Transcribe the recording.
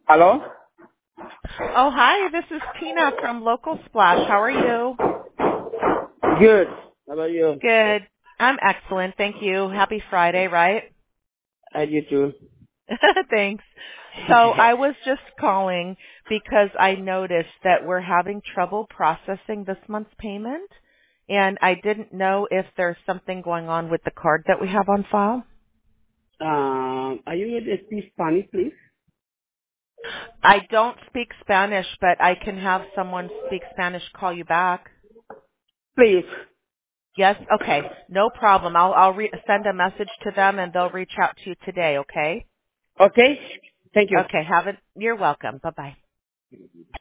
Hello? Oh, hi. This is Tina from Local Splash. How are you? Good. How about you? Good. I'm excellent. Thank you. Happy Friday, right? And you too. Thanks. So I was just calling because I noticed that we're having trouble processing this month's payment, and I didn't know if there's something going on with the card that we have on file. Are you able to speak Spanish, please? I don't speak Spanish, but I can have someone speak Spanish call you back. Please. Yes? Okay. No problem. Send a message to them and they'll reach out to you today, okay? Okay? Thank you. Okay. You're welcome. Bye-bye.